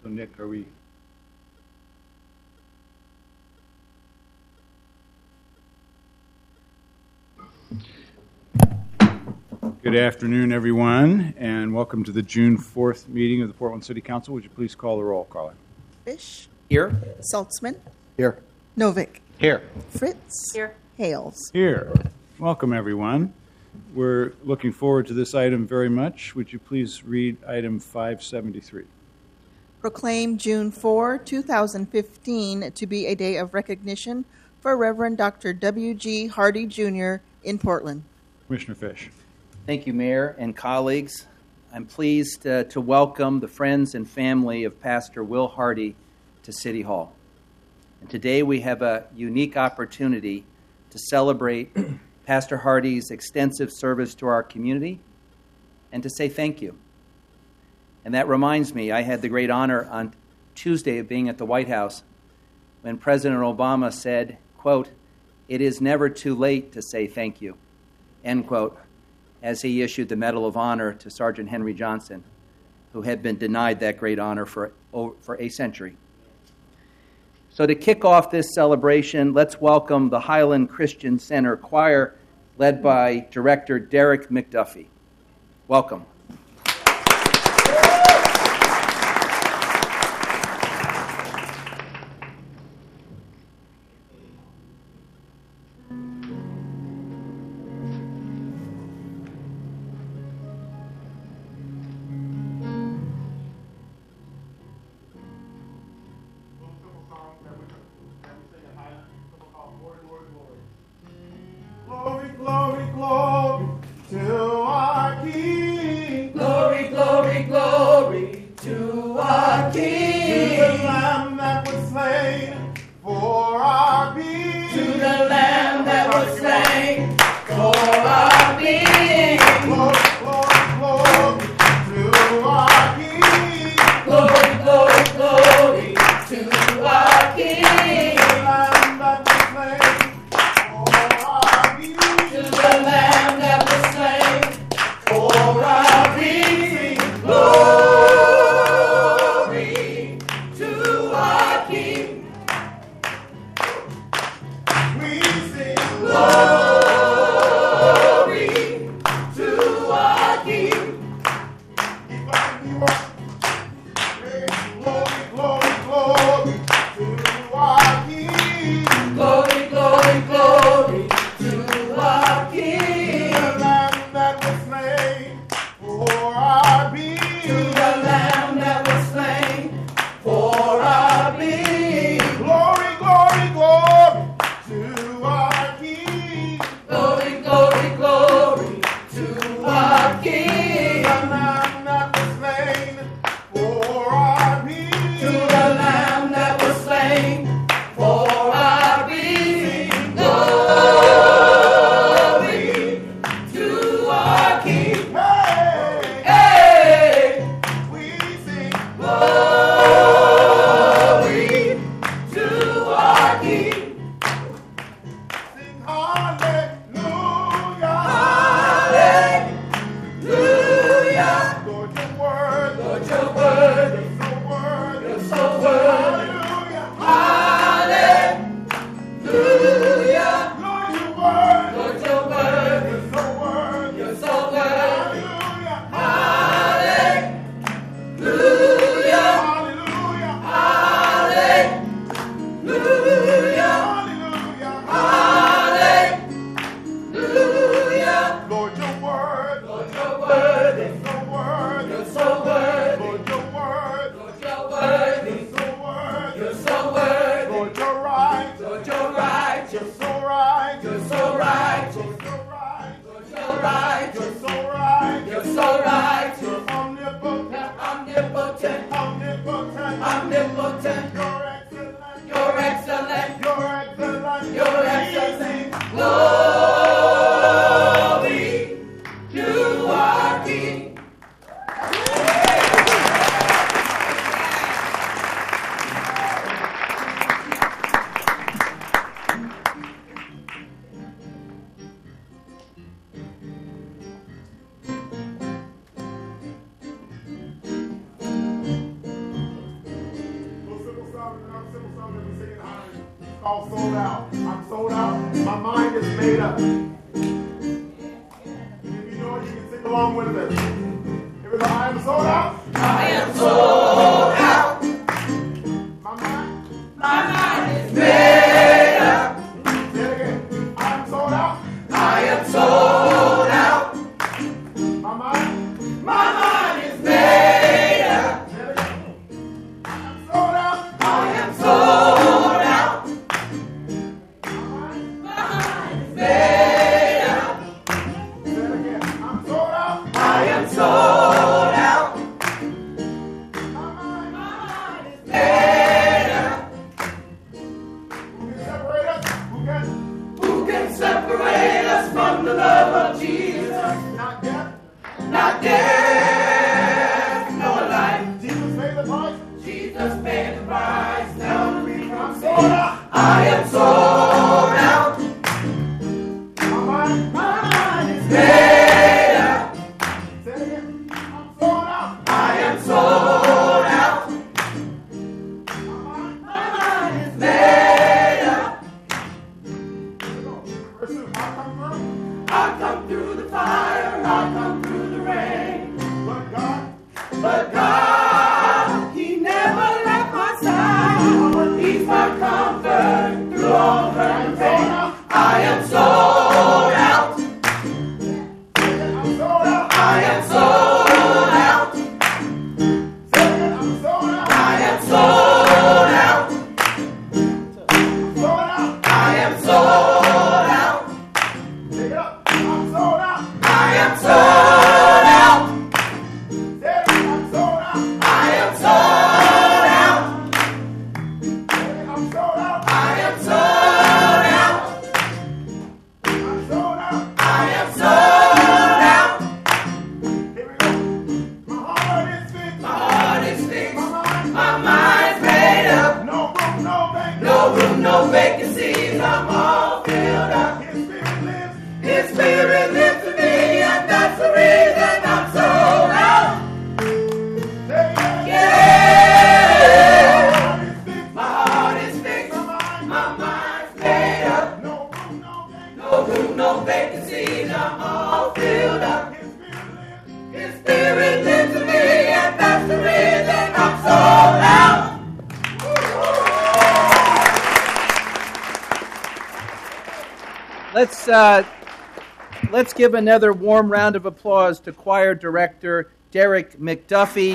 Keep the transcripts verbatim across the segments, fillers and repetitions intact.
So Nick, are we? Good afternoon, everyone, and welcome to the June fourth meeting of the Portland City Council. Would you please call the roll, Carla? Fish. Here. Saltzman. Here. Novick. Here. Fritz. Here. Hales. Here. Welcome, everyone. We're looking forward to this item very much. Would you please read item five seventy-three? Proclaim June fourth, two thousand fifteen to be a day of recognition for Reverend Doctor W G Hardy Junior in Portland. Commissioner Fish. Thank you, Mayor and colleagues. I'm pleased uh, to welcome the friends and family of Pastor Will Hardy to City Hall. And today we have a unique opportunity to celebrate Pastor Hardy's extensive service to our community and to say thank you. And that reminds me, I had the great honor on Tuesday of being at the White House when President Obama said, quote, "It is never too late to say thank you," end quote, as he issued the Medal of Honor to Sergeant Henry Johnson, who had been denied that great honor for, for a century. So to kick off this celebration, let's welcome the Highland Christian Center Choir, led by Director Derek McDuffie. Welcome. Glory, glory, glory to our King. Glory, glory, glory to our King. To the Lamb that was slain for our being. To the Lamb that was slain for our being. Glory, glory, glory to our King. Glory, glory, glory to our King. To the Lamb that was slain for our being. To the Lamb that was slain for our being. Glory to our King. We sing Glory. all sold out. I'm sold out. My mind is made up. If you know it, you can sing along with us. Everybody, I am sold out. I am sold out. My mind. My mind is made up. Say it again. I am sold out. I am sold out. My mind. My mind is made up. Say it again. I am sold out. I am sold out. My mind. My mind is made up. Say it again. I'm sold out. I am sold out. My mind. My mind is made up. Who can separate us? Who can? Who can separate us from the love of Jesus? Not death. Not death, nor life. Jesus paid the price. Jesus paid the price. Now we I'm come sold out. I am sold out. My mind. My mind is made up. Say it again. I'm sold out. I am sold out. My mind. My mind is made up. Verse two. I come through. I come through the fire. I come through the rain. But God. But God, He never left my side. He's my comfort through all hurt and pain. I am sold out. I'm sold out. I am sold out. Say it again. I'm sold out. I am sold out. Sold out. I am sold out. Take it up. I'm sold out. I am sold out. Say it again. I'm sold out. I am sold out. Say it again. I'm sold out. I am sold out. I'm sold out. I am sold out. Here we go. My heart is fixed. My heart is fixed. My mind. My mind's made up. No room, no vacancy. No room, no vacancies. I'm all filled up. His spirit lives. His spirit lives in me, and that's the reason I'm sold out. Say it. Yeah. My heart is fixed. My heart is fixed. My mind. My mind's made up. No room, no vacancy. No room, no vacancies. I'm all filled up. His spirit lives. His spirit lives in me, and that's the reason I'm sold out. Let's uh, let's give another warm round of applause to choir director Derek McDuffie,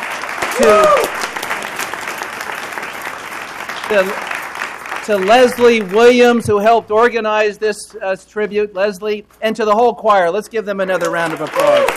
to, to, to Leslie Williams, who helped organize this uh, tribute, Leslie, and to the whole choir. Let's give them another round of applause.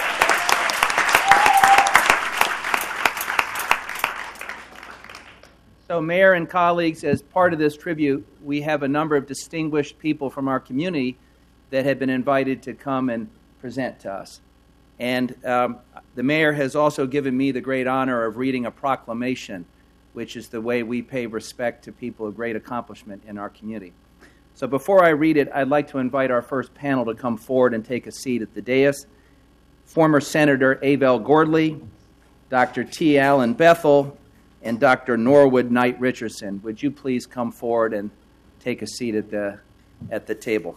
So, Mayor and colleagues, as part of this tribute, we have a number of distinguished people from our community that have been invited to come and present to us. And um, the mayor has also given me the great honor of reading a proclamation, which is the way we pay respect to people of great accomplishment in our community. So before I read it, I'd like to invite our first panel to come forward and take a seat at the dais. Former Senator Avell Gordley, Doctor T. Allen Bethel, and Doctor Norwood Knight Richardson. Would you please come forward and take a seat at the at the table?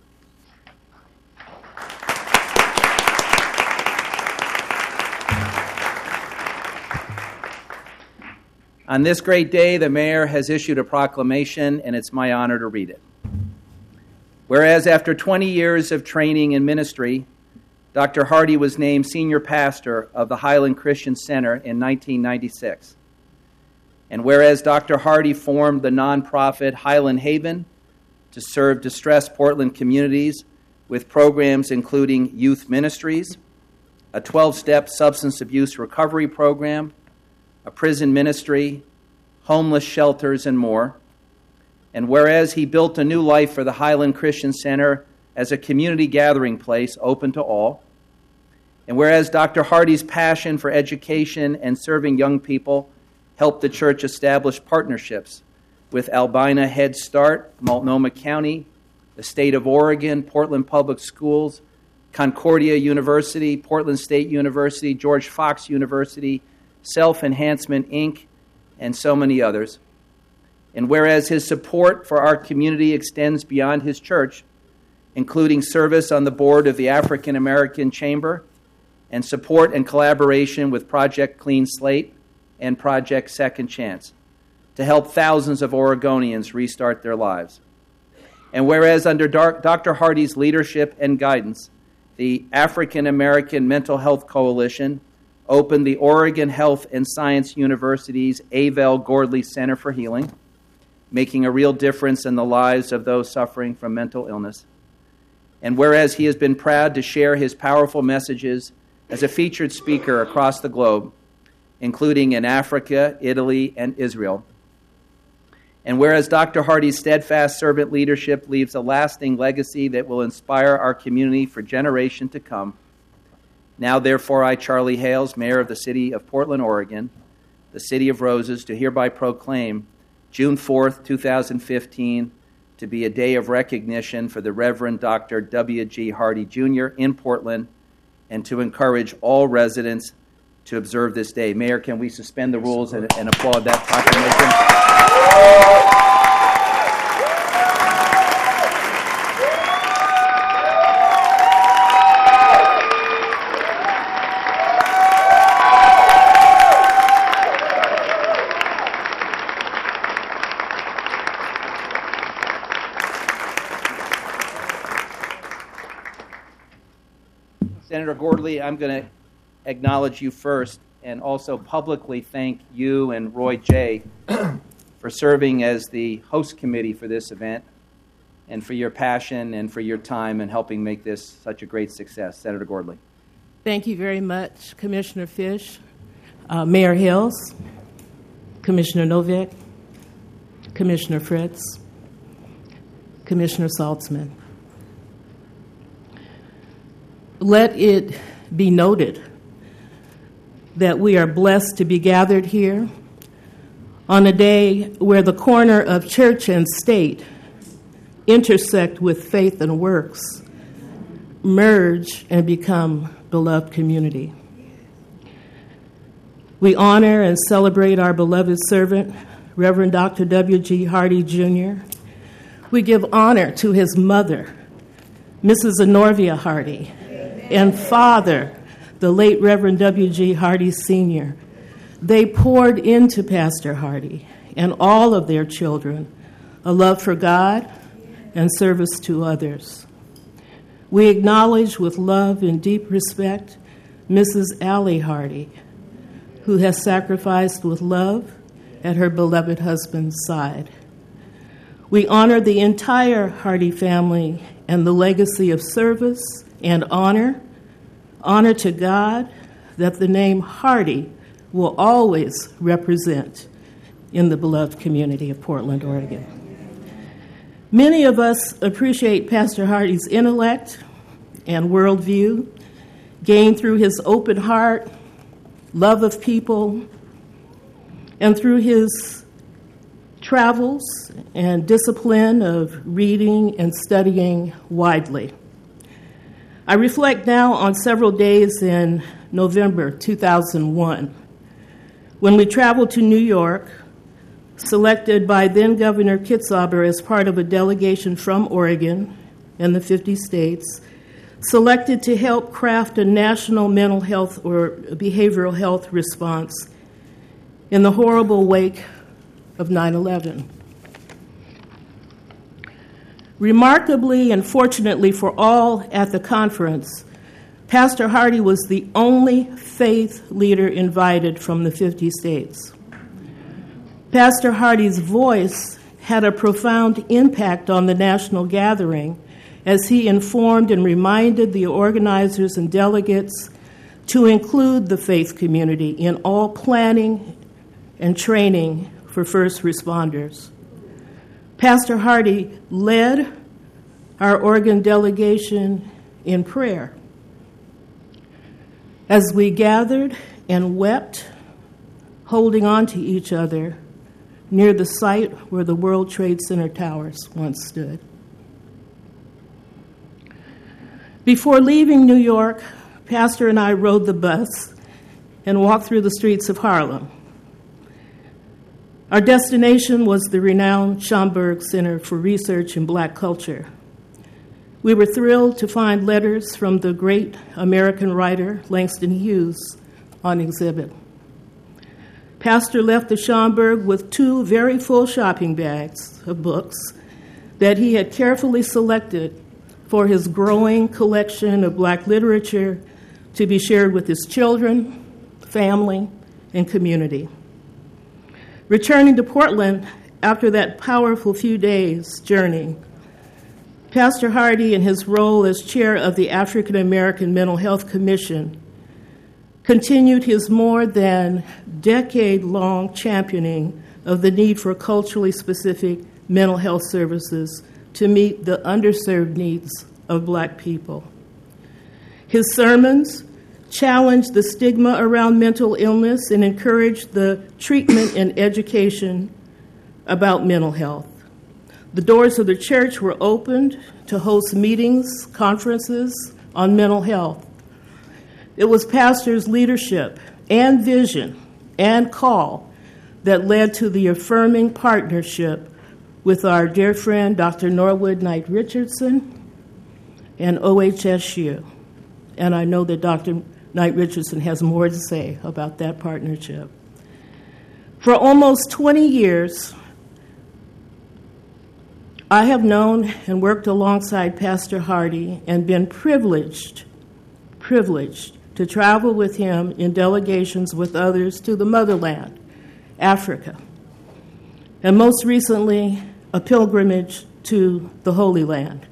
On this great day, the mayor has issued a proclamation, and it's my honor to read it. Whereas after twenty years of training in ministry, Doctor Hardy was named senior pastor of the Highland Christian Center in nineteen ninety-six. And whereas Doctor Hardy formed the nonprofit Highland Haven to serve distressed Portland communities with programs including youth ministries, a twelve-step substance abuse recovery program, a prison ministry, homeless shelters, and more. And whereas he built a new life for the Highland Christian Center as a community gathering place open to all, and whereas Doctor Hardy's passion for education and serving young people helped the church establish partnerships with Albina Head Start, Multnomah County, the state of Oregon, Portland Public Schools, Concordia University, Portland State University, George Fox University, Self Enhancement, Incorporated, and so many others. And whereas his support for our community extends beyond his church, including service on the board of the African American Chamber and support and collaboration with Project Clean Slate and Project Second Chance to help thousands of Oregonians restart their lives. And whereas under Doctor Hardy's leadership and guidance, the African American Mental Health Coalition opened the Oregon Health and Science University's Avell Gordley Center for Healing, making a real difference in the lives of those suffering from mental illness. And whereas he has been proud to share his powerful messages as a featured speaker across the globe, including in Africa, Italy, and Israel. And whereas Doctor Hardy's steadfast servant leadership leaves a lasting legacy that will inspire our community for generations to come, now therefore I, Charlie Hales, Mayor of the City of Portland, Oregon, the City of Roses, do hereby proclaim June fourth, twenty fifteen, to be a day of recognition for the Reverend Doctor W G Hardy Junior in Portland, and to encourage all residents to observe this day. Mayor, can we suspend the rules and, and applaud that proclamation? Senator Gordley, I'm going to acknowledge you first and also publicly thank you and Roy J. for serving as the host committee for this event and for your passion and for your time in helping make this such a great success. Senator Gordley. Thank you very much, Commissioner Fish, uh, Mayor Hills, Commissioner Novak, Commissioner Fritz, Commissioner Saltzman. Let it be noted that we are blessed to be gathered here on a day where the corner of church and state intersect with faith and works, merge and become beloved community. We honor and celebrate our beloved servant, Reverend Doctor W G Hardy Junior We give honor to his mother, Missus Honorvia Hardy, and father, the late Reverend W G Hardy Senior They poured into Pastor Hardy and all of their children a love for God and service to others. We acknowledge with love and deep respect Missus Allie Hardy, who has sacrificed with love at her beloved husband's side. We honor the entire Hardy family and the legacy of service and honor, honor to God that the name Hardy will always represent in the beloved community of Portland, Oregon. Many of us appreciate Pastor Hardy's intellect and worldview, gained through his open heart, love of people, and through his travels and discipline of reading and studying widely. I reflect now on several days in November two thousand one when we traveled to New York, selected by then-Governor Kitzhaber as part of a delegation from Oregon and the fifty states, selected to help craft a national mental health or behavioral health response in the horrible wake of nine eleven. Remarkably and fortunately for all at the conference, Pastor Hardy was the only faith leader invited from the fifty states. Pastor Hardy's voice had a profound impact on the national gathering as he informed and reminded the organizers and delegates to include the faith community in all planning and training for first responders. Pastor Hardy led our Oregon delegation in prayer as we gathered and wept, holding on to each other near the site where the World Trade Center towers once stood. Before leaving New York, Pastor and I rode the bus and walked through the streets of Harlem. Our destination was the renowned Schomburg Center for Research in Black Culture. We were thrilled to find letters from the great American writer Langston Hughes on exhibit. Pastor left the Schomburg with two very full shopping bags of books that he had carefully selected for his growing collection of Black literature to be shared with his children, family, and community. Returning to Portland after that powerful few days' journey, Pastor Hardy, in his role as chair of the African American Mental Health Commission, continued his more than decade-long championing of the need for culturally specific mental health services to meet the underserved needs of Black people. His sermons challenged the stigma around mental illness and encouraged the treatment and education about mental health. The doors of the church were opened to host meetings, conferences on mental health. It was Pastor's leadership and vision and call that led to the affirming partnership with our dear friend, Doctor Norwood Knight Richardson, and O H S U. And I know that Doctor Knight Richardson has more to say about that partnership. For almost twenty years, I have known and worked alongside Pastor Hardy and been privileged, privileged to travel with him in delegations with others to the motherland, Africa, and most recently, a pilgrimage to the Holy Land.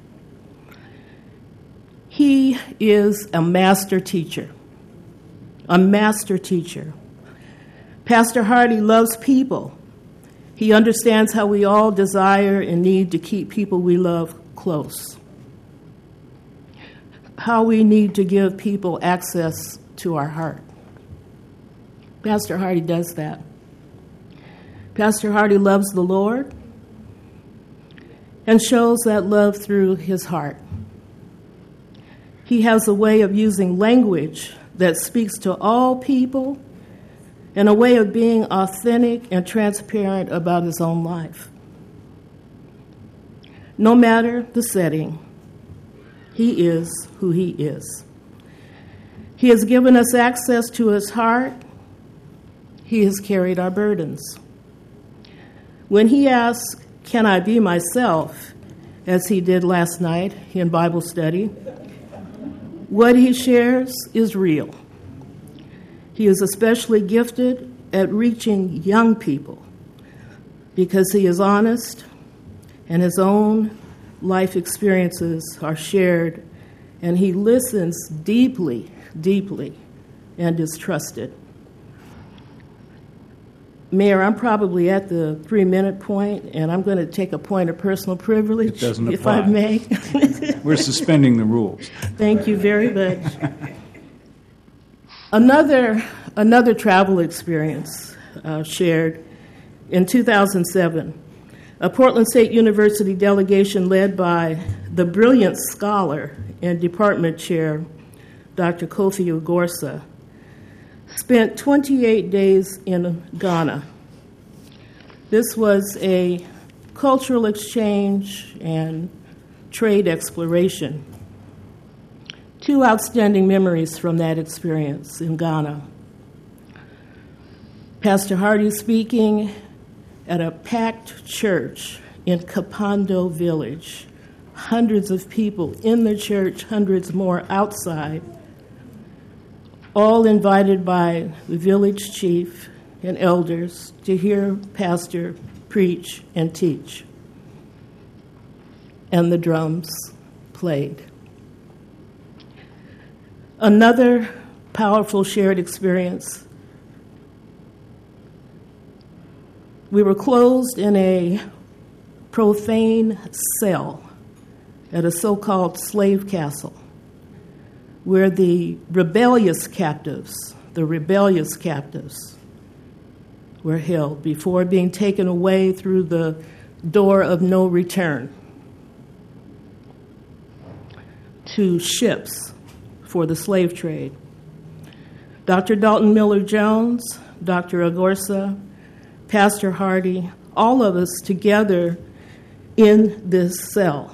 He is a master teacher, a master teacher. Pastor Hardy loves people. He understands how we all desire and need to keep people we love close, how we need to give people access to our heart. Pastor Hardy does that. Pastor Hardy loves the Lord and shows that love through his heart. He has a way of using language that speaks to all people and a way of being authentic and transparent about his own life. No matter the setting, he is who he is. He has given us access to his heart. He has carried our burdens. When he asks, "Can I be myself?" as he did last night in Bible study, what he shares is real. He is especially gifted at reaching young people because he is honest and his own life experiences are shared, and he listens deeply, deeply, and is trusted. Mayor, I'm probably at the three-minute point, and I'm going to take a point of personal privilege, It doesn't if I apply. may. We're suspending the rules. Thank you very much. Another, another travel experience uh, shared in two thousand seven. A Portland State University delegation led by the brilliant scholar and department chair, Doctor Kofi Ugorsa, spent twenty-eight days in Ghana. This was a cultural exchange and trade exploration. Two outstanding memories from that experience in Ghana. Pastor Hardy speaking at a packed church in Kapando Village. Hundreds of people in the church, hundreds more outside, all invited by the village chief and elders to hear Pastor preach and teach. And the drums played. Another powerful shared experience. We were closed in a profane cell at a so-called slave castle where the rebellious captives, the rebellious captives were held before being taken away through the door of no return to ships for the slave trade. Doctor Dalton Miller Jones, Doctor Agorsa, Pastor Hardy, all of us together in this cell.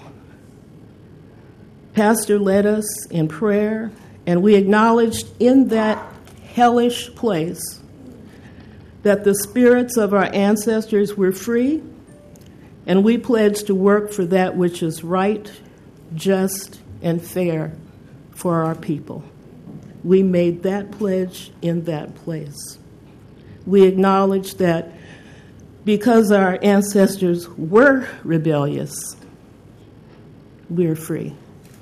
Pastor led us in prayer, and we acknowledged in that hellish place that the spirits of our ancestors were free, and we pledged to work for that which is right, just, and fair for our people. We made that pledge in that place. We acknowledged that because our ancestors were rebellious, we're free.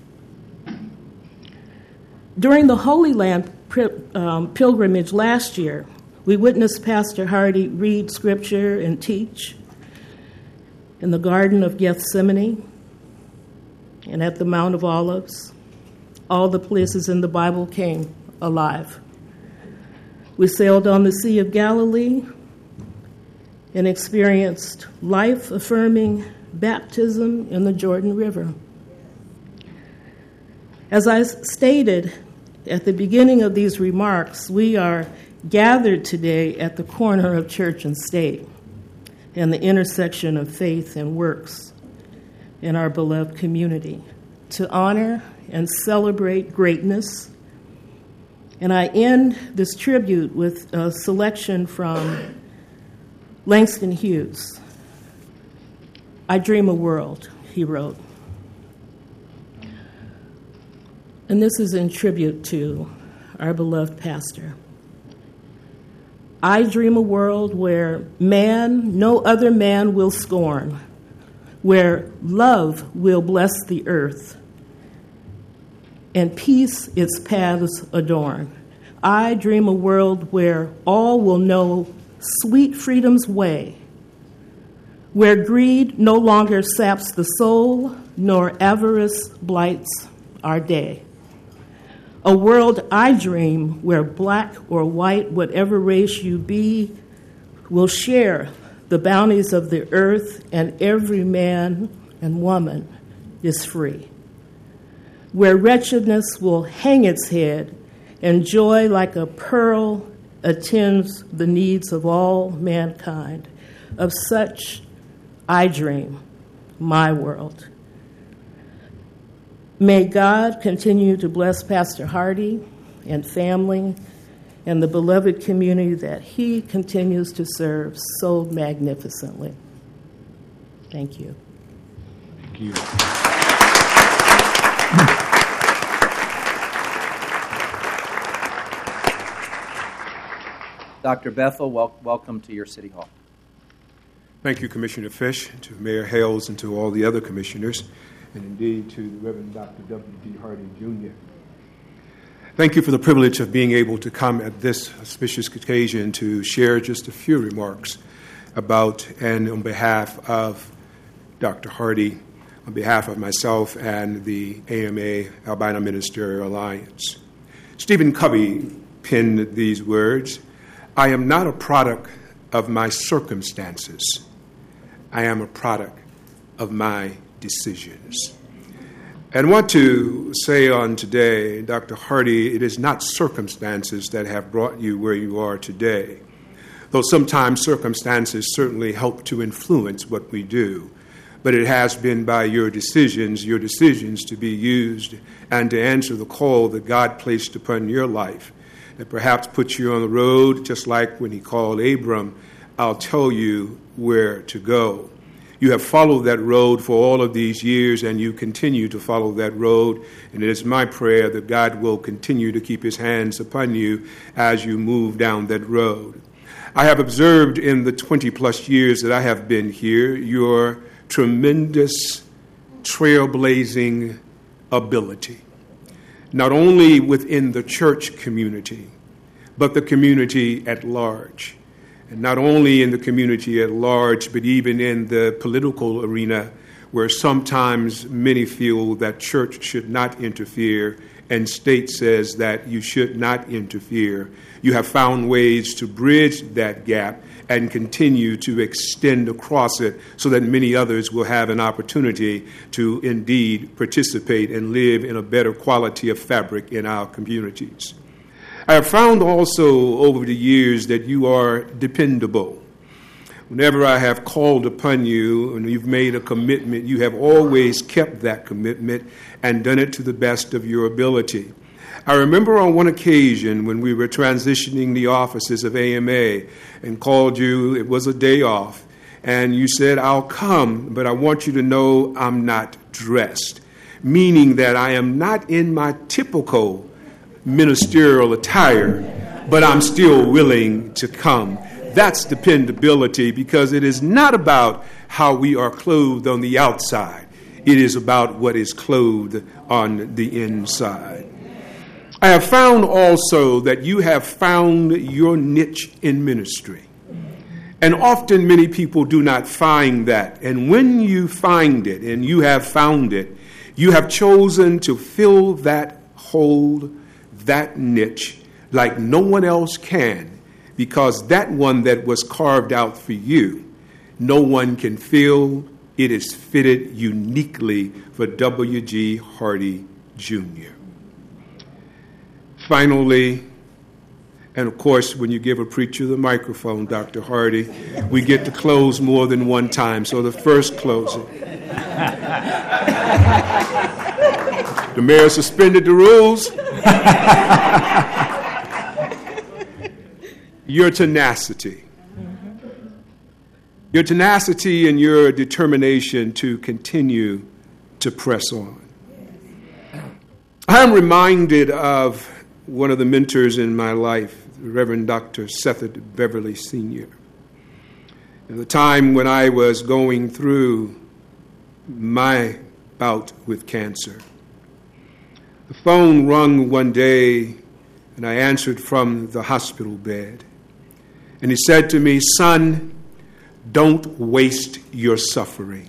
During the Holy Land um, pilgrimage last year, we witnessed Pastor Hardy read scripture and teach in the Garden of Gethsemane and at the Mount of Olives. All the places in the Bible came alive. We sailed on the Sea of Galilee and experienced life-affirming baptism in the Jordan River. As I stated at the beginning of these remarks, we are gathered today at the corner of church and state and the intersection of faith and works in our beloved community to honor and celebrate greatness. And I end this tribute with a selection from Langston Hughes. I dream a world, he wrote. And this is in tribute to our beloved pastor. I dream a world where man, no other man will scorn, where love will bless the earth, and peace its paths adorn. I dream a world where all will know sweet freedom's way, where greed no longer saps the soul, nor avarice blights our day. A world I dream where black or white, whatever race you be, will share the bounties of the earth, and every man and woman is free. Where wretchedness will hang its head, and joy like a pearl attends the needs of all mankind. Of such I dream my world. May God continue to bless Pastor Hardy and family and the beloved community that he continues to serve so magnificently. Thank you. Thank you. Doctor Bethel, wel- welcome to your City Hall. Thank you, Commissioner Fish, to Mayor Hales, and to all the other commissioners, and indeed to the Reverend Doctor W D Hardy, Junior Thank you for the privilege of being able to come at this auspicious occasion to share just a few remarks about and on behalf of Doctor Hardy, on behalf of myself and the A M A Albino Ministerial Alliance. Stephen Covey penned these words: I am not a product of my circumstances. I am a product of my decisions. And what to say on today, Doctor Hardy, it is not circumstances that have brought you where you are today, though sometimes circumstances certainly help to influence what we do. But it has been by your decisions, your decisions to be used and to answer the call that God placed upon your life, that perhaps puts you on the road, just like when he called Abram, I'll tell you where to go. You have followed that road for all of these years, and you continue to follow that road. And it is my prayer that God will continue to keep his hands upon you as you move down that road. I have observed in the twenty-plus years that I have been here your tremendous trailblazing ability, not only within the church community, but the community at large. And not only in the community at large, but even in the political arena, where sometimes many feel that church should not interfere and state says that you should not interfere. You have found ways to bridge that gap and continue to extend across it so that many others will have an opportunity to indeed participate and live in a better quality of fabric in our communities. I have found also over the years that you are dependable. Whenever I have called upon you and you've made a commitment, you have always kept that commitment and done it to the best of your ability. I remember on one occasion when we were transitioning the offices of A M A and called you, it was a day off, and you said, I'll come, but I want you to know I'm not dressed, meaning that I am not in my typical ministerial attire, but I'm still willing to come. That's dependability, because it is not about how we are clothed on the outside. It is about what is clothed on the inside. I have found also that you have found your niche in ministry. And often many people do not find that. And when you find it and you have found it, you have chosen to fill that hole, that niche, like no one else can, because that one that was carved out for you, no one can fill. It is fitted uniquely for W G Hardy Junior Finally, and of course, when you give a preacher the microphone, Doctor Hardy, we get to close more than one time. So the first closing. The mayor suspended the rules. Your tenacity. Your tenacity and your determination to continue to press on. I'm reminded of one of the mentors in my life, the Reverend Doctor Seth Beverly Senior At the time when I was going through my bout with cancer, the phone rung one day, and I answered from the hospital bed. And he said to me, "Son, don't waste your suffering."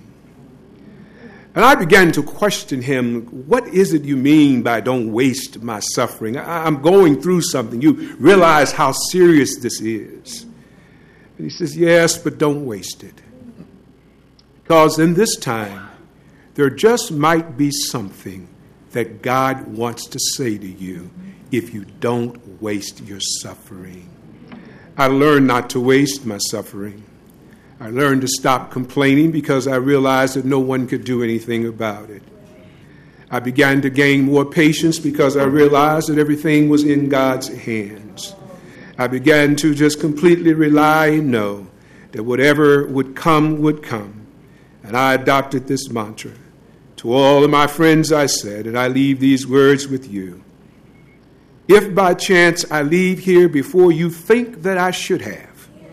And I began to question him, what is it you mean by don't waste my suffering? I'm going through something. You realize how serious this is. And he says, yes, but don't waste it. Because in this time, there just might be something that God wants to say to you if you don't waste your suffering. I learned not to waste my suffering. I learned to stop complaining because I realized that no one could do anything about it. I began to gain more patience because I realized that everything was in God's hands. I began to just completely rely and know that whatever would come would come. And I adopted this mantra. To all of my friends I said, and I leave these words with you. If by chance I leave here before you think that I should have,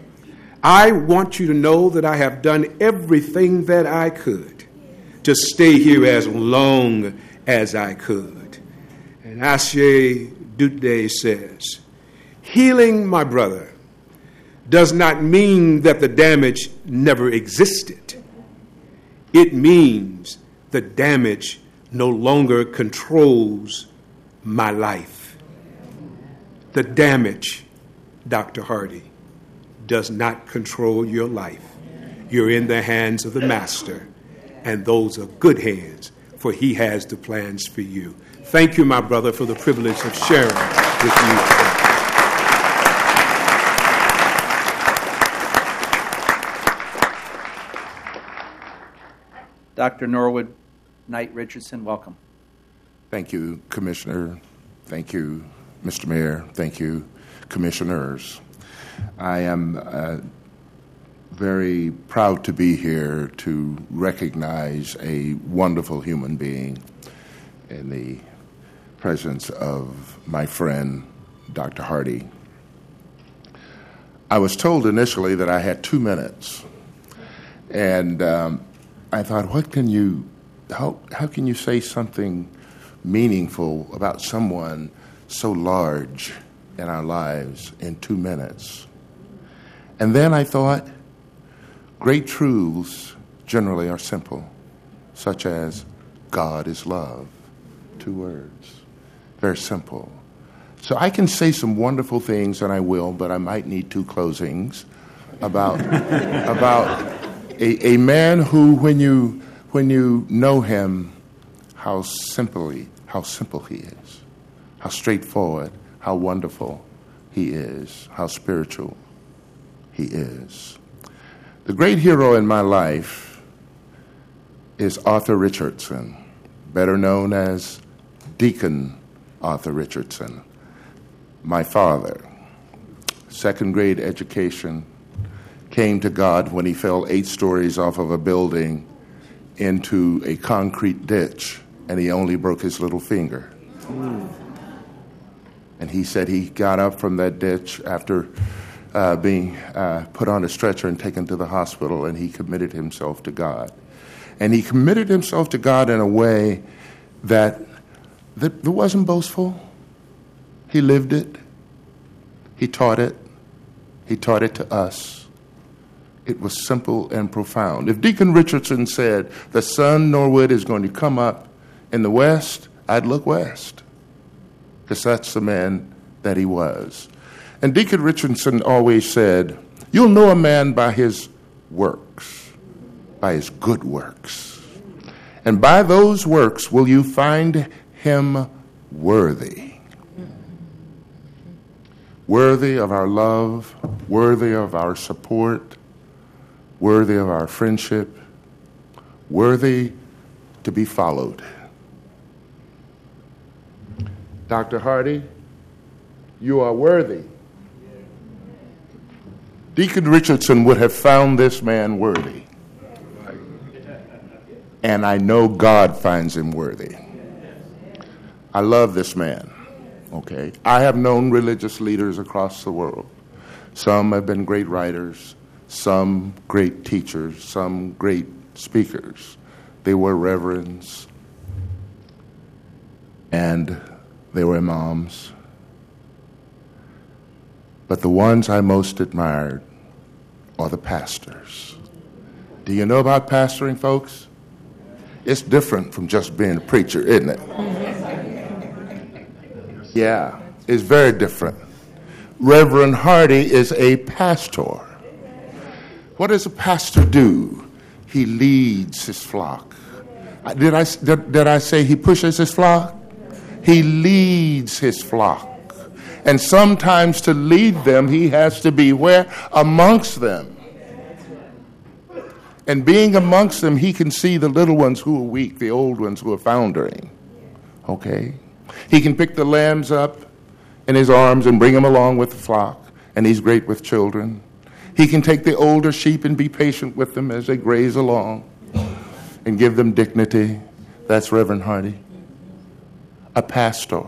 I want you to know that I have done everything that I could to stay here as long as I could. And Ashe Dude says, healing, my brother, does not mean that the damage never existed. It means the damage no longer controls my life. The damage, Doctor Hardy, does not control your life. You're in the hands of the Master, and those are good hands, for he has the plans for you. Thank you, my brother, for the privilege of sharing with you today. Doctor Norwood Knight Richardson, welcome. Thank you, Commissioner. Thank you, Mister Mayor. Thank you, Commissioners. I am uh, very proud to be here to recognize a wonderful human being in the presence of my friend, Doctor Hardy. I was told initially that I had two minutes, and um, I thought, what can you, how, how can you say something meaningful about someone so large in our lives in two minutes? And then I thought, great truths generally are simple, such as God is love. Two words. Very simple. So I can say some wonderful things, and I will, but I might need two closings about about a, a man who, when you when you know him, how simply how simple he is, how straightforward, how wonderful he is, how spiritual he is. The great hero in my life is Arthur Richardson, better known as Deacon Arthur Richardson. My father, second grade education, came to God when he fell eight stories off of a building into a concrete ditch, and he only broke his little finger. Mm. And he said he got up from that ditch after uh, being uh, put on a stretcher and taken to the hospital, and he committed himself to God. And he committed himself to God in a way that, that, that wasn't boastful. He lived it. He taught it. He taught it to us. It was simple and profound. If Deacon Richardson said, the sun, Norwood, is going to come up in the west, I'd look west, because that's the man that he was. And Deacon Richardson always said, you'll know a man by his works, by his good works. And by those works will you find him worthy. Worthy of our love, worthy of our support, worthy of our friendship, worthy to be followed. Doctor Hardy, you are worthy. Deacon Richardson would have found this man worthy. And I know God finds him worthy. I love this man. Okay. I have known religious leaders across the world. Some have been great writers, some great teachers, some great speakers. They were reverends, and they were imams. But the ones I most admired are the pastors. Do you know about pastoring, folks? It's different from just being a preacher, isn't it? Yeah, it's very different. Reverend Hardy is a pastor. What does a pastor do? He leads his flock. Did I, did, did I say he pushes his flock? He leads his flock. And sometimes to lead them, he has to be where? Amongst them. And being amongst them, he can see the little ones who are weak, the old ones who are foundering. Okay? He can pick the lambs up in his arms and bring them along with the flock, and he's great with children. He can take the older sheep and be patient with them as they graze along and give them dignity. That's Reverend Hardy. A pastor.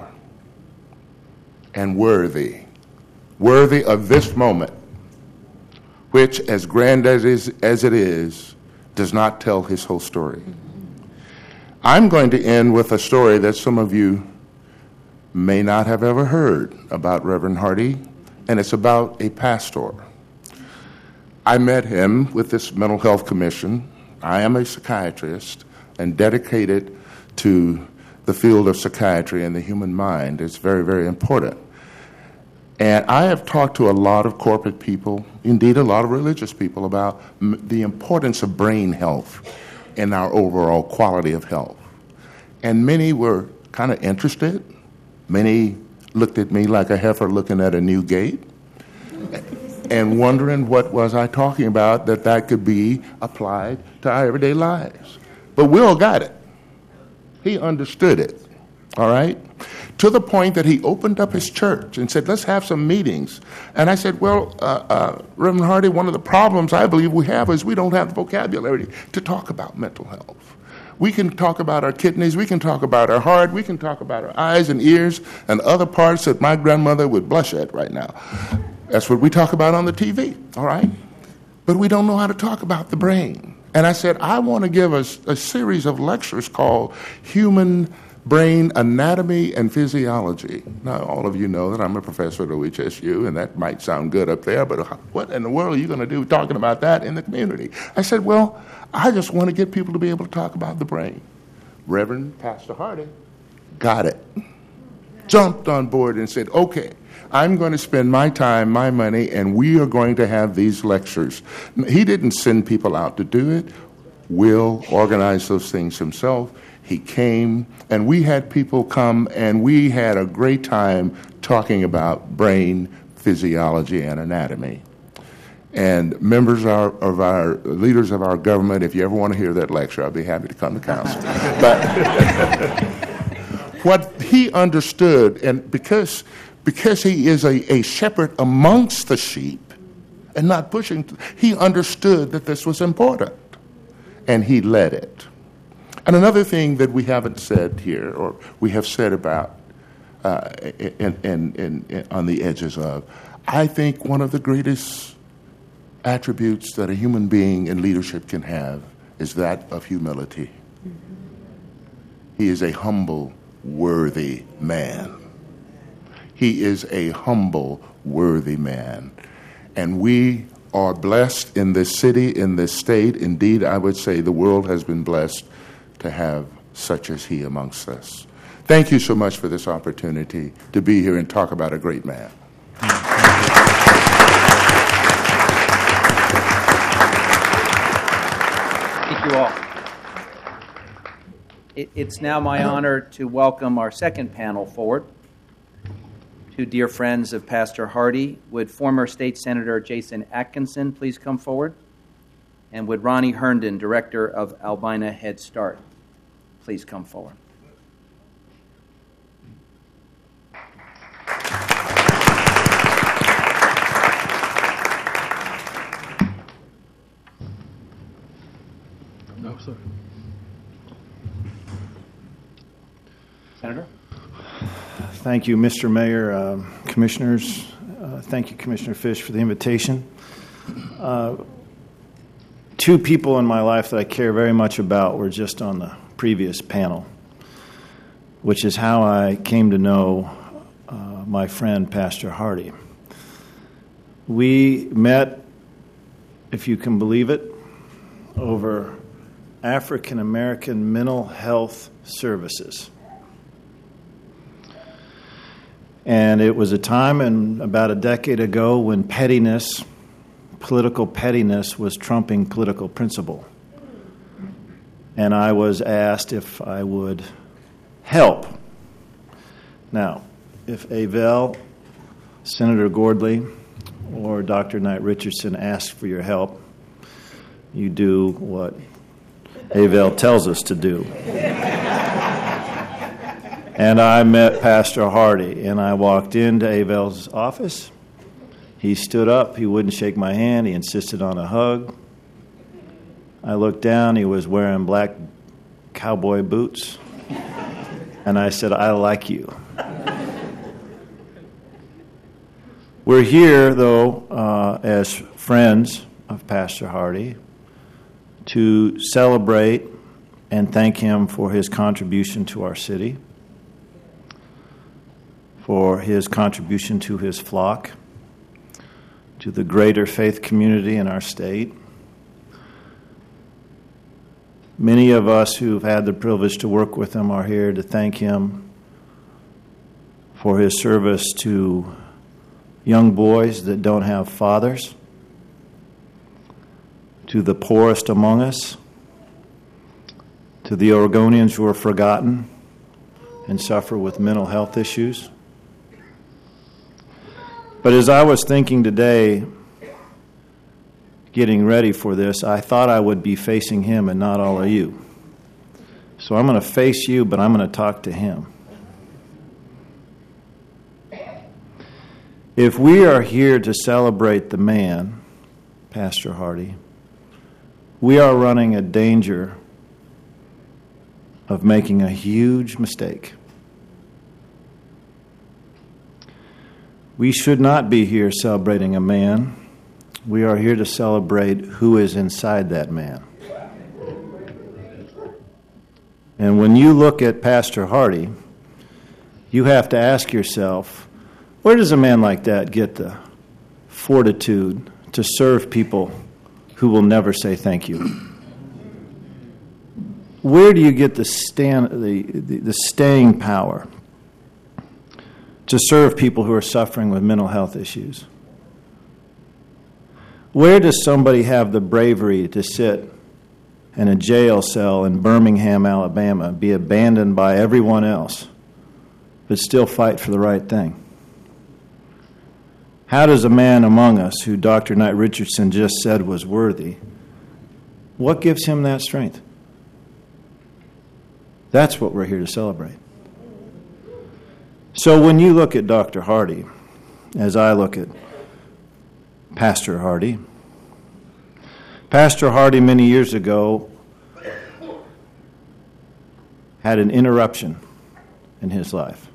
And worthy. Worthy of this moment, which, as grand as, is, as it is, does not tell his whole story. I'm going to end with a story that some of you may not have ever heard about Reverend Hardy, and it's about a pastor. I met him with this mental health commission. I am a psychiatrist and dedicated to the field of psychiatry and the human mind. It's very, very important. And I have talked to a lot of corporate people, indeed a lot of religious people, about m- the importance of brain health in our overall quality of health. And many were kind of interested. Many looked at me like a heifer looking at a new gate and wondering what was I talking about that that could be applied to our everyday lives. But Will got it. He understood it, all right? To the point that he opened up his church and said, let's have some meetings. And I said, well, uh, uh, Reverend Hardy, one of the problems I believe we have is we don't have the vocabulary to talk about mental health. We can talk about our kidneys, we can talk about our heart, we can talk about our eyes and ears and other parts that my grandmother would blush at right now. That's what we talk about on the T V, all right? But we don't know how to talk about the brain. And I said, I want to give us a, a series of lectures called Human Brain Anatomy and Physiology. Now, all of you know that I'm a professor at O H S U, and that might sound good up there, but what in the world are you going to do talking about that in the community? I said, well, I just want to get people to be able to talk about the brain. Reverend Pastor Hardy got it. Jumped on board and said, okay, I'm going to spend my time, my money, and we are going to have these lectures. He didn't send people out to do it. Will organized those things himself. He came, and we had people come, and we had a great time talking about brain physiology and anatomy. and members of our, of our leaders of our government. If you ever want to hear that lecture, I'll be happy to come to council. But what he understood, and because because he is a, a shepherd amongst the sheep and not pushing, he understood that this was important, and he led it. And another thing that we haven't said here, or we have said about uh, in, in, in, in, on the edges of, I think one of the greatest attributes that a human being in leadership can have is that of humility. He is a humble, worthy man. He is a humble, worthy man. And we are blessed in this city, in this state. Indeed, I would say the world has been blessed to have such as he amongst us. Thank you so much for this opportunity to be here and talk about a great man. Thank you all. It, it's now my honor to welcome our second panel forward. Two dear friends of Pastor Hardy. Would former State Senator Jason Atkinson please come forward? And would Ronnie Herndon, Director of Albina Head Start, please come forward? No, sir. Senator? Thank you, Mister Mayor, uh, Commissioners. Uh, thank you, Commissioner Fish, for the invitation. Uh, two people in my life that I care very much about were just on the previous panel, which is how I came to know uh, my friend, Pastor Hardy. We met, if you can believe it, over African American mental health services. And it was a time in about a decade ago when pettiness, political pettiness, was trumping political principle. And I was asked if I would help. Now, if Avell, Senator Gordley, or Doctor Knight Richardson ask for your help, you do what Avell tells us to do. And I met Pastor Hardy, and I walked into Avell's office. He stood up. He wouldn't shake my hand. He insisted on a hug. I looked down. He was wearing black cowboy boots. And I said, I like you. We're here, though, uh, as friends of Pastor Hardy, to celebrate and thank him for his contribution to our city, for his contribution to his flock, to the greater faith community in our state. Many of us who've had the privilege to work with him are here to thank him for his service to young boys that don't have fathers, to the poorest among us, to the Oregonians who are forgotten and suffer with mental health issues. But as I was thinking today, getting ready for this, I thought I would be facing him and not all of you. So I'm going to face you, but I'm going to talk to him. If we are here to celebrate the man, Pastor Hardy, we are running a danger of making a huge mistake. We should not be here celebrating a man. We are here to celebrate who is inside that man. And when you look at Pastor Hardy, you have to ask yourself, where does a man like that get the fortitude to serve people who will never say thank you? Where do you get the, stand, the, the, the staying power to serve people who are suffering with mental health issues? Where does somebody have the bravery to sit in a jail cell in Birmingham, Alabama, be abandoned by everyone else, but still fight for the right thing? How does a man among us, who Doctor Knight Richardson just said was worthy, what gives him that strength? That's what we're here to celebrate. So when you look at Doctor Hardy, as I look at Pastor Hardy, Pastor Hardy many years ago had an interruption in his life.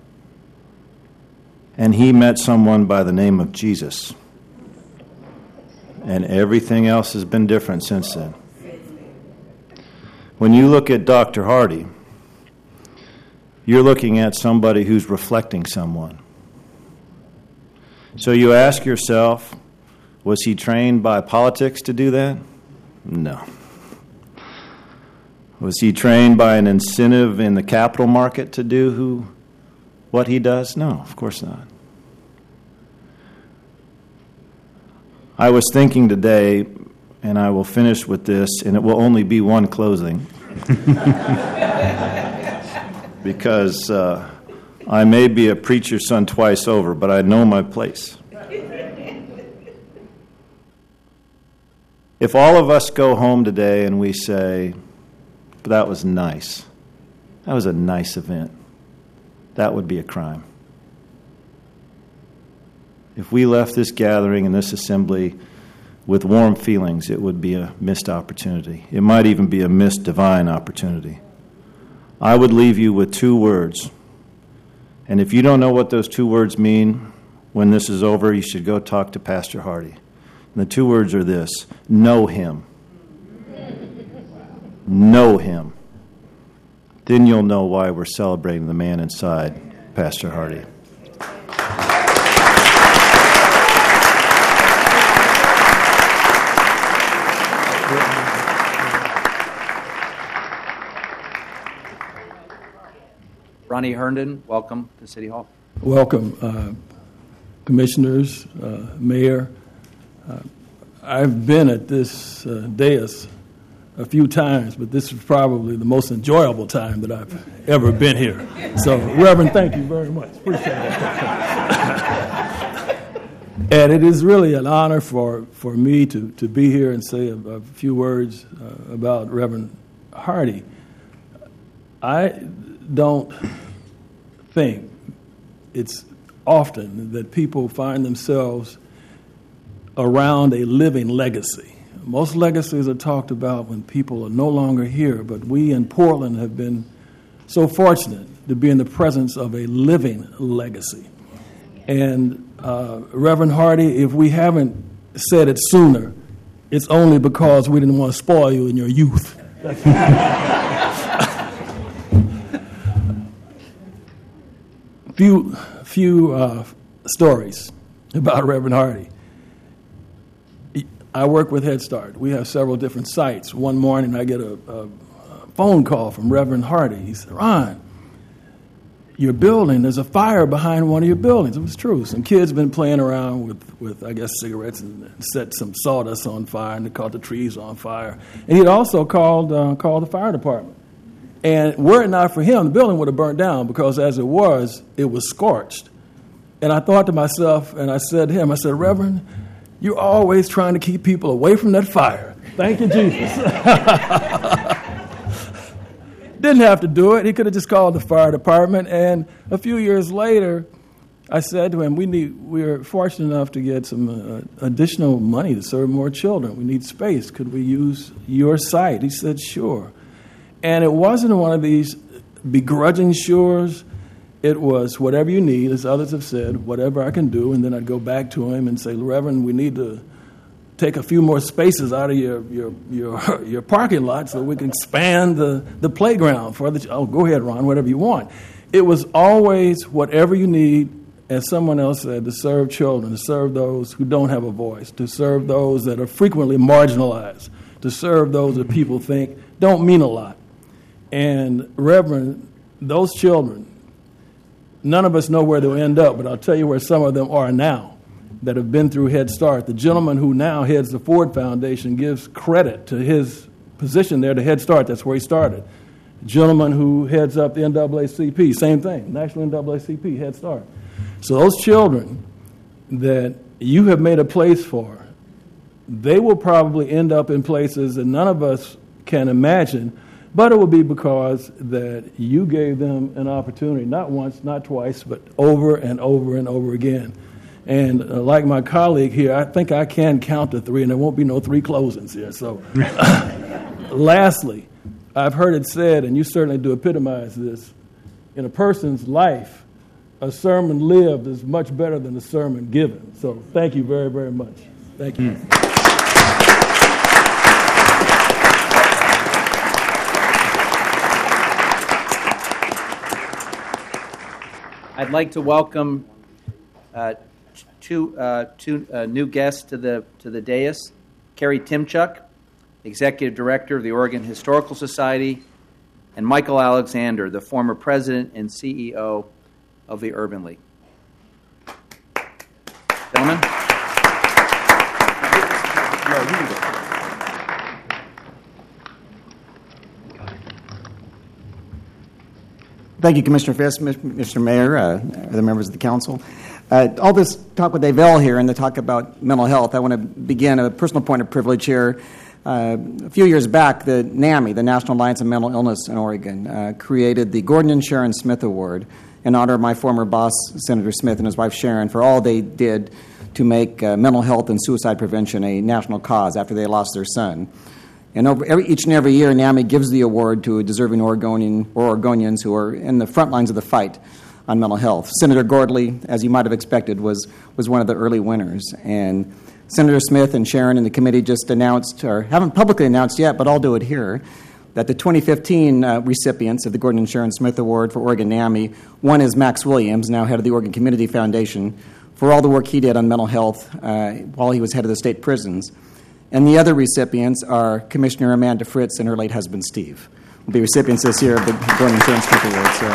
And he met someone by the name of Jesus. And everything else has been different since then. When you look at Doctor Hardy, you're looking at somebody who's reflecting someone. So you ask yourself, was he trained by politics to do that? No. Was he trained by an incentive in the capital market to do who, what he does? No, of course not. I was thinking today, and I will finish with this, and it will only be one closing, because uh, I may be a preacher's son twice over, but I know my place. If all of us go home today and we say, that was nice, that was a nice event, that would be a crime. If we left this gathering and this assembly with warm feelings, it would be a missed opportunity. It might even be a missed divine opportunity. I would leave you with two words. And if you don't know what those two words mean, when this is over, you should go talk to Pastor Hardy. And the two words are this: know him. Know him. Then you'll know why we're celebrating the man inside, Pastor Hardy. Ronnie Herndon, welcome to City Hall. Welcome, uh, commissioners, uh, mayor. Uh, I've been at this uh, dais a few times, but this is probably the most enjoyable time that I've ever been here. So, Reverend, thank you very much. Appreciate it. And it is really an honor for, for me to, to be here and say a, a few words uh, about Reverend Hardy. I don't think it's often that people find themselves around a living legacy. Most legacies are talked about when people are no longer here, but we in Portland have been so fortunate to be in the presence of a living legacy. And uh, Reverend Hardy, if we haven't said it sooner, it's only because we didn't want to spoil you in your youth. few few uh, stories about Reverend Hardy. I work with Head Start. We have several different sites. One morning I get a, a, a phone call from Reverend Hardy. He said, "Ron, your building, there's a fire behind one of your buildings." It was true. Some kids been playing around with, with I guess, cigarettes and set some sawdust on fire, and they caught the trees on fire. And he'd also called uh, called the fire department. And were it not for him, the building would have burnt down, because as it was, it was scorched. And I thought to myself, and I said to him, I said, "Reverend, you're always trying to keep people away from that fire. Thank you, Jesus." Didn't have to do it. He could have just called the fire department. And a few years later, I said to him, we need, we're fortunate enough to get some uh, additional money to serve more children. We need space. Could we use your site? He said, sure. And it wasn't one of these begrudging sures. It was whatever you need, as others have said, whatever I can do. And then I'd go back to him and say, "Reverend, we need to take a few more spaces out of your your your, your parking lot so we can expand the, the playground for the." Oh, go ahead, Ron, whatever you want. It was always whatever you need, as someone else said, to serve children, to serve those who don't have a voice, to serve those that are frequently marginalized, to serve those that people think don't mean a lot. And Reverend, those children, none of us know where they'll end up, but I'll tell you where some of them are now that have been through Head Start. The gentleman who now heads the Ford Foundation gives credit to his position there to Head Start. That's where he started. The gentleman who heads up the N double A C P, same thing, National N double A C P, Head Start. So those children that you have made a place for, they will probably end up in places that none of us can imagine, but it will be because that you gave them an opportunity, not once, not twice, but over and over and over again. And uh, like my colleague here, I think I can count to three, and there won't be no three closings here. So lastly, I've heard it said, and you certainly do epitomize this, in a person's life, a sermon lived is much better than a sermon given. So thank you very, very much. Thank you. Mm. I'd like to welcome uh, two, uh, two uh, new guests to the to the dais. Carrie Timchuk, Executive Director of the Oregon Historical Society, and Michael Alexander, the former President and C E O of the Urban League. Gentlemen. Thank you, Commissioner Fisk, Mister Mayor, uh, other members of the council. Uh, all this talk with Dave L. here and the talk about mental health, I want to begin a personal point of privilege here. Uh, a few years back, the NAMI, the National Alliance of Mental Illness in Oregon, uh, created the Gordon and Sharon Smith Award in honor of my former boss, Senator Smith, and his wife Sharon, for all they did to make uh, mental health and suicide prevention a national cause after they lost their son. And over every, each and every year, NAMI gives the award to a deserving Oregonian or Oregonians who are in the front lines of the fight on mental health. Senator Gordley, as you might have expected, was, was one of the early winners. And Senator Smith and Sharon and the committee just announced, or haven't publicly announced yet, but I'll do it here, that the twenty fifteen uh, recipients of the Gordon and Sharon Smith Award for Oregon NAMI, one is Max Williams, now head of the Oregon Community Foundation, for all the work he did on mental health uh, while he was head of the state prisons. And the other recipients are Commissioner Amanda Fritz and her late husband, Steve. Will be recipients this year of the Gordon and Sharon Smith Award. So.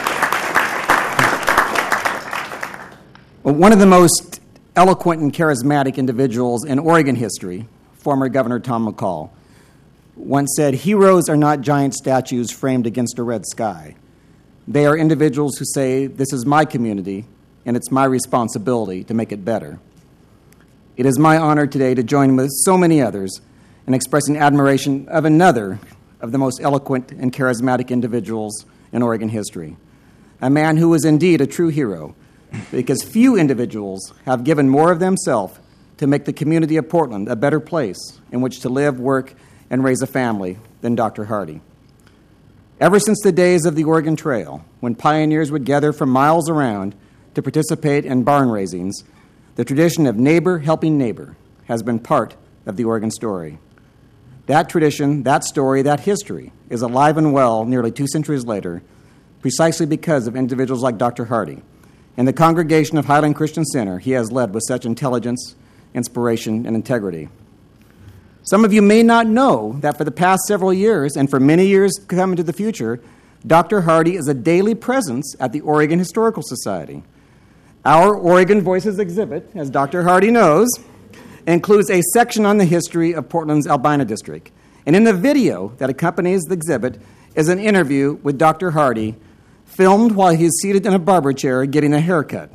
Well, one of the most eloquent and charismatic individuals in Oregon history, former Governor Tom McCall, once said, "Heroes are not giant statues framed against a red sky. They are individuals who say, 'This is my community, and it's my responsibility to make it better.'" It is my honor today to join with so many others in expressing admiration of another of the most eloquent and charismatic individuals in Oregon history, a man who is indeed a true hero, because few individuals have given more of themselves to make the community of Portland a better place in which to live, work, and raise a family than Doctor Hardy. Ever since the days of the Oregon Trail, when pioneers would gather from miles around to participate in barn raisings, the tradition of neighbor helping neighbor has been part of the Oregon story. That tradition, that story, that history is alive and well nearly two centuries later, precisely because of individuals like Doctor Hardy and the congregation of Highland Christian Center he has led with such intelligence, inspiration, and integrity. Some of you may not know that for the past several years, and for many years to come into the future, Doctor Hardy is a daily presence at the Oregon Historical Society. Our Oregon Voices exhibit, as Doctor Hardy knows, includes a section on the history of Portland's Albina District. And in the video that accompanies the exhibit is an interview with Doctor Hardy, filmed while he is seated in a barber chair getting a haircut.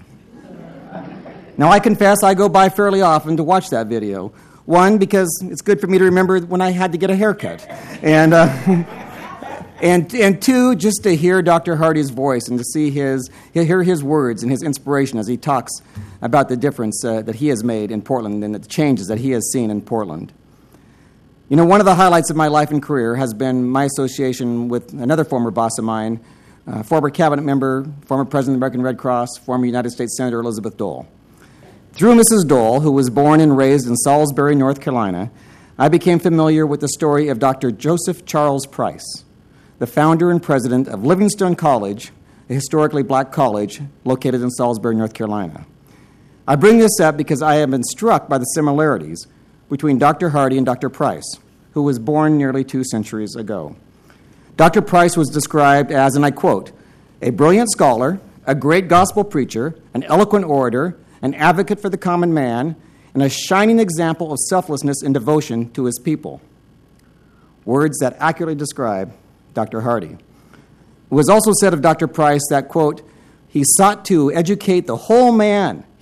Now, I confess I go by fairly often to watch that video. One, because it's good for me to remember when I had to get a haircut. And... Uh, And, and two, just to hear Doctor Hardy's voice and to see his, hear his words and his inspiration as he talks about the difference uh, that he has made in Portland and the changes that he has seen in Portland. You know, one of the highlights of my life and career has been my association with another former boss of mine, uh, former cabinet member, former president of the American Red Cross, former United States Senator Elizabeth Dole. Through Missus Dole, who was born and raised in Salisbury, North Carolina, I became familiar with the story of Doctor Joseph Charles Price, the founder and president of Livingstone College, a historically black college located in Salisbury, North Carolina. I bring this up because I have been struck by the similarities between Doctor Hardy and Doctor Price, who was born nearly two centuries ago. Doctor Price was described as, and I quote, "a brilliant scholar, a great gospel preacher, an eloquent orator, an advocate for the common man, and a shining example of selflessness and devotion to his people." Words that accurately describe Doctor Hardy. It was also said of Doctor Price that, quote, "he sought to educate the whole man,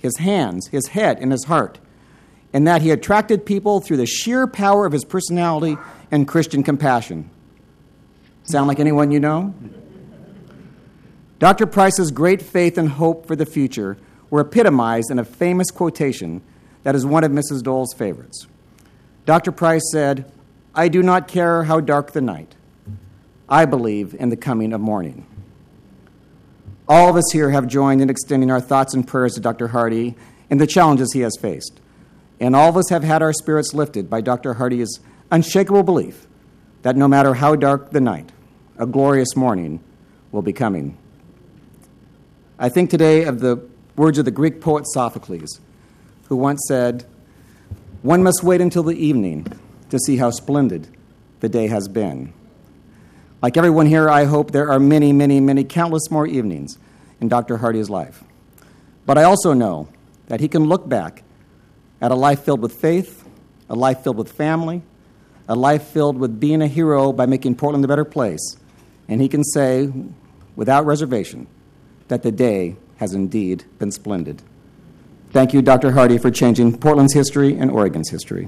his hands, his head, and his heart, and that he attracted people through the sheer power of his personality and Christian compassion. Sound like anyone you know? Doctor Price's great faith and hope for the future were epitomized in a famous quotation that is one of Missus Dole's favorites. Doctor Price said, "I do not care how dark the night. I believe in the coming of morning." All of us here have joined in extending our thoughts and prayers to Doctor Hardy and the challenges he has faced. And all of us have had our spirits lifted by Doctor Hardy's unshakable belief that no matter how dark the night, a glorious morning will be coming. I think today of the words of the Greek poet Sophocles, who once said, "One must wait until the evening to see how splendid the day has been." Like everyone here, I hope there are many, many, many countless more evenings in Doctor Hardy's life. But I also know that he can look back at a life filled with faith, a life filled with family, a life filled with being a hero by making Portland a better place, and he can say, without reservation, that the day has indeed been splendid. Thank you, Doctor Hardy, for changing Portland's history and Oregon's history.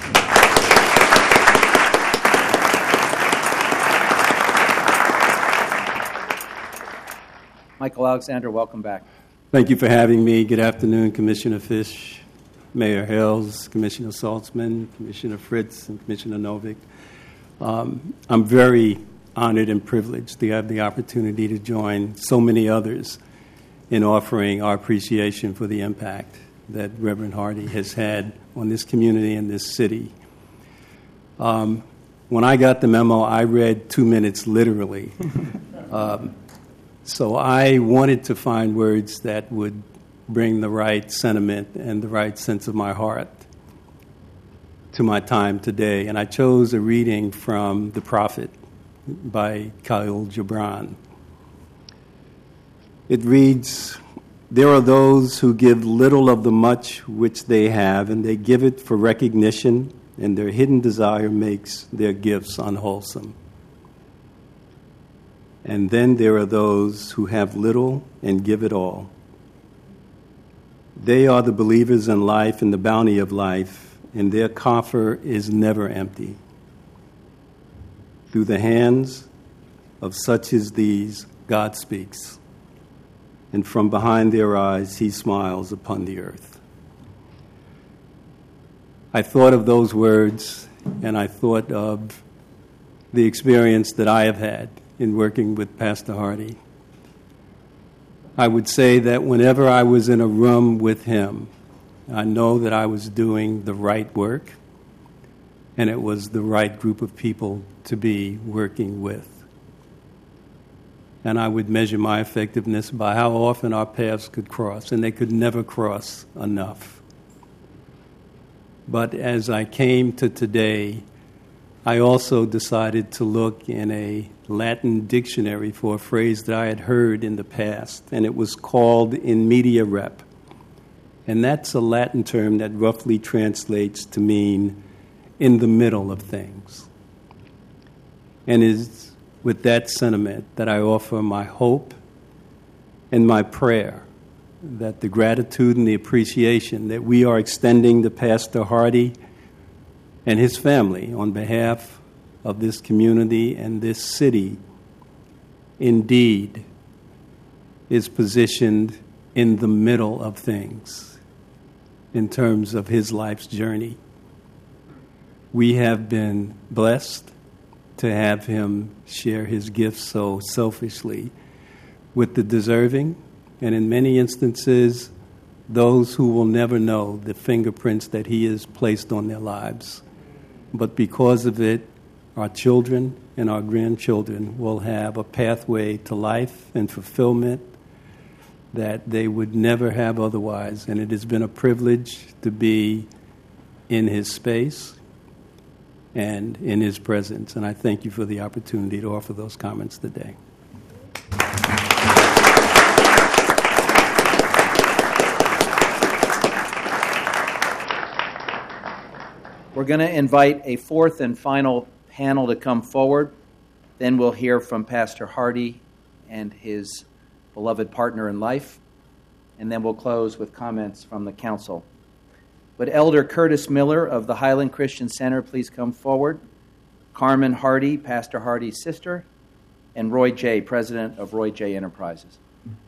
Michael Alexander, welcome back. Thank you for having me. Good afternoon, Commissioner Fish, Mayor Hales, Commissioner Saltzman, Commissioner Fritz, and Commissioner Novick. Um, I'm very honored and privileged to have the opportunity to join so many others in offering our appreciation for the impact that Reverend Hardy has had on this community and this city. Um, when I got the memo, I read two minutes literally. um, so I wanted to find words that would bring the right sentiment and the right sense of my heart to my time today. And I chose a reading from The Prophet by Khalil Gibran. It reads, "There are those who give little of the much which they have, and they give it for recognition, and their hidden desire makes their gifts unwholesome. And then there are those who have little and give it all. They are the believers in life and the bounty of life, and their coffer is never empty. Through the hands of such as these, God speaks, and from behind their eyes, he smiles upon the earth." I thought of those words, and I thought of the experience that I have had in working with Pastor Hardy. I would say that whenever I was in a room with him, I know that I was doing the right work, and it was the right group of people to be working with. And I would measure my effectiveness by how often our paths could cross, and they could never cross enough. But as I came to today, I also decided to look in a Latin dictionary for a phrase that I had heard in the past, and it was called in media rep. And that's a Latin term that roughly translates to mean in the middle of things. And is with that sentiment that I offer my hope and my prayer that the gratitude and the appreciation that we are extending to Pastor Hardy and his family on behalf of this community and this city indeed is positioned in the middle of things in terms of his life's journey. We have been blessed to have him share his gifts so selfishly with the deserving, and in many instances, those who will never know the fingerprints that he has placed on their lives. But because of it, our children and our grandchildren will have a pathway to life and fulfillment that they would never have otherwise. And it has been a privilege to be in his space and in his presence. And I thank you for the opportunity to offer those comments today. We're going to invite a fourth and final panel to come forward. Then we'll hear from Pastor Hardy and his beloved partner in life. and then we'll close with comments from the council. Would Elder Curtis Miller of the Highland Christian Center please come forward? Carmen Hardy, Pastor Hardy's sister, and Roy J., president of Roy J. Enterprises.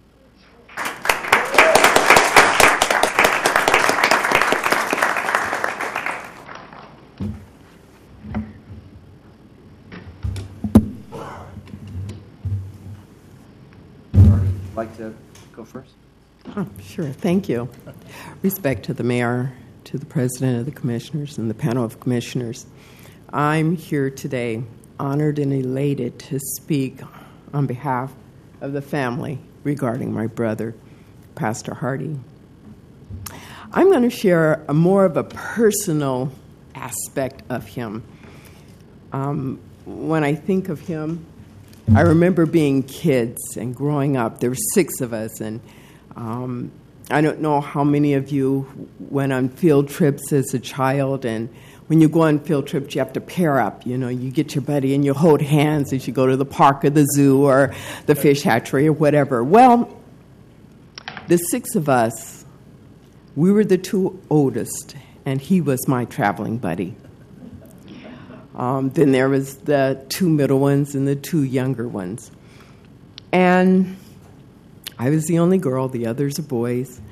Like to go first? Oh, sure. Thank you. Respect to the mayor, to the president of the commissioners, and the panel of commissioners. I'm here today honored and elated to speak on behalf of the family regarding my brother, Pastor Hardy. I'm going to share a more of a personal aspect of him. Um, when I think of him, I remember being kids and growing up. There were six of us, and um, I don't know how many of you went on field trips as a child, and when you go on field trips, you have to pair up. You know, you get your buddy and you hold hands as you go to the park or the zoo or the fish hatchery or whatever. Well, the six of us, we were the two oldest, and he was my traveling buddy. Um, then there was the two middle ones and the two younger ones. And I was the only girl, the others are boys.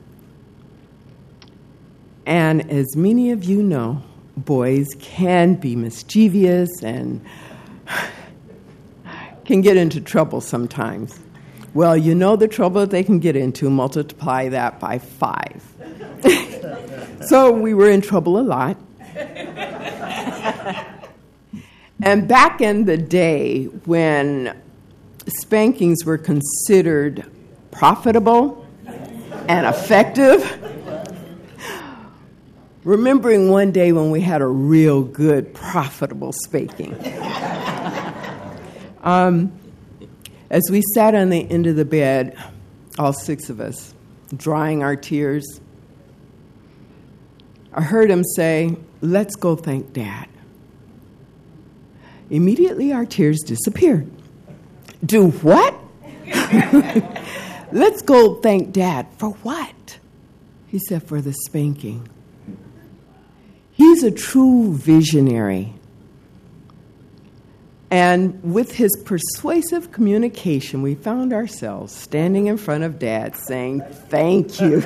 And as many of you know, boys can be mischievous and can get into trouble sometimes. Well, you know the trouble that they can get into, multiply that by five. So we were in trouble a lot. And back in the day when spankings were considered profitable and effective, remembering one day when we had a real good, profitable spanking. um, as we sat on the end of the bed, all six of us, drying our tears, I heard him say, "Let's go thank Dad." Immediately, our tears disappeared. Do what? Let's go thank Dad. For what? He said, for the spanking. He's a true visionary. And with his persuasive communication, we found ourselves standing in front of Dad saying, thank you.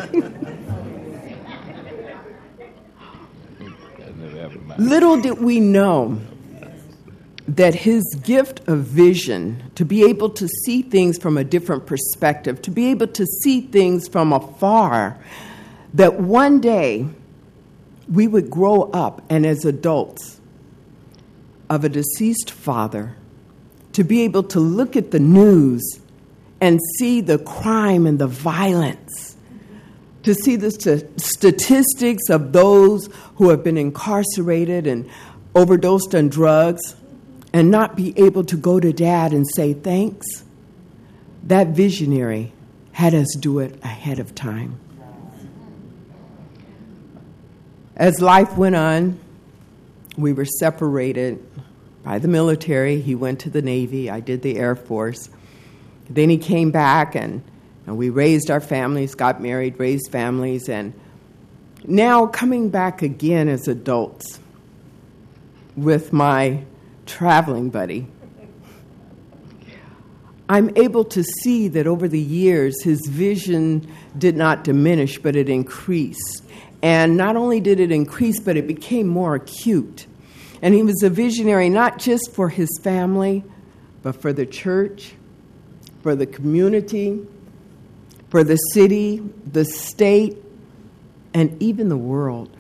Little did we know that his gift of vision, to be able to see things from a different perspective, to be able to see things from afar, that one day we would grow up and as adults of a deceased father, to be able to look at the news and see the crime and the violence, to see the st- statistics of those who have been incarcerated and overdosed on drugs, and not be able to go to Dad and say thanks. That visionary had us do it ahead of time. As life went on, we were separated by the military. He went to the Navy. I did the Air Force. Then he came back, and, and we raised our families, got married, raised families, and now coming back again as adults with my traveling buddy, I'm able to see that over the years his vision did not diminish, but it increased. And not only did it increase, but it became more acute. And he was a visionary not just for his family, but for the church, for the community, for the city, the state, and even the world.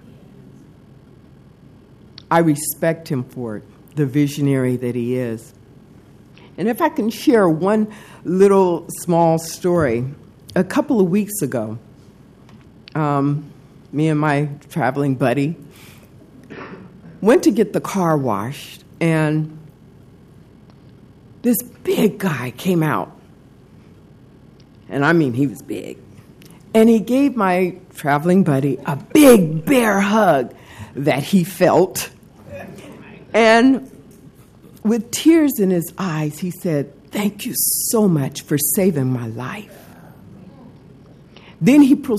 I respect him for it, the visionary that he is. And if I can share one little small story, a couple of weeks ago, um, me and my traveling buddy went to get the car washed, and this big guy came out. And I mean, he was big. And he gave my traveling buddy a big bear hug that he felt. And with tears in his eyes, he said, "Thank you so much for saving my life." Then he proceeded